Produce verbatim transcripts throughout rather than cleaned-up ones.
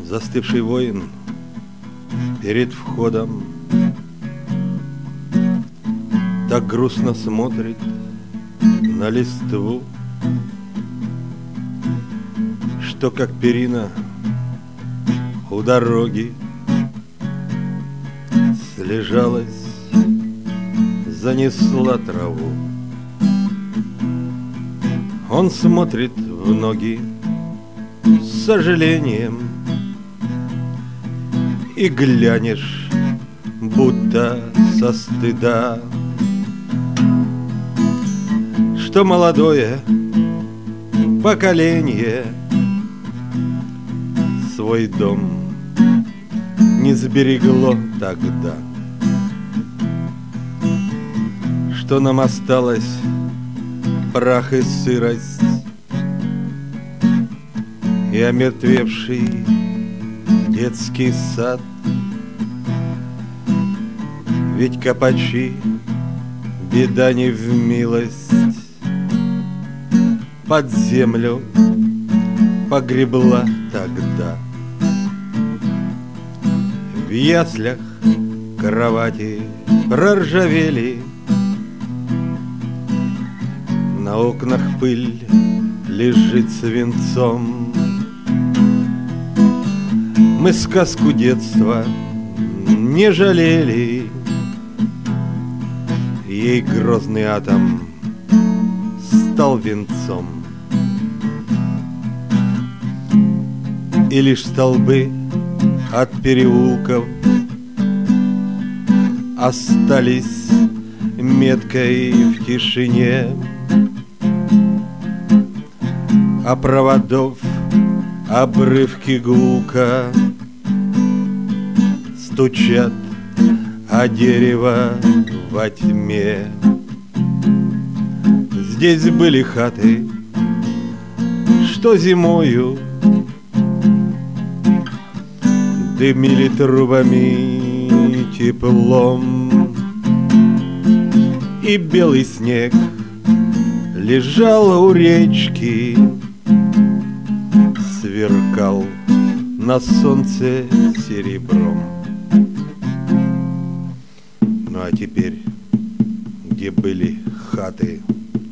Застывший воин перед входом так грустно смотрит на листву, что как перина у дороги слежалась, занесла траву. Он смотрит в ноги с сожалением, и глянешь, будто со стыда, что молодое поколение свой дом не сберегло тогда, что нам осталось прах и сырость и омертвевший детский сад. Ведь копачи, беда не в милость, под землю погребла тогда. В яслях кровати проржавели, на окнах пыль лежит свинцом. Мы сказку детства не жалели, ей грозный атом стал венцом. И лишь столбы от переулков остались меткой в тишине, а проводов обрывки гулка стучат о дерево во тьме. Здесь были хаты, что зимою дымили трубами теплом, и белый снег лежал у речки, сверкал на солнце серебром. Ну а теперь, где были хаты,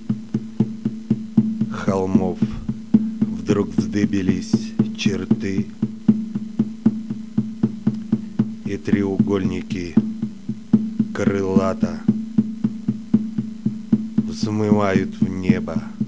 холмов вдруг вздыбились черты, и треугольники крылата взмывают в небо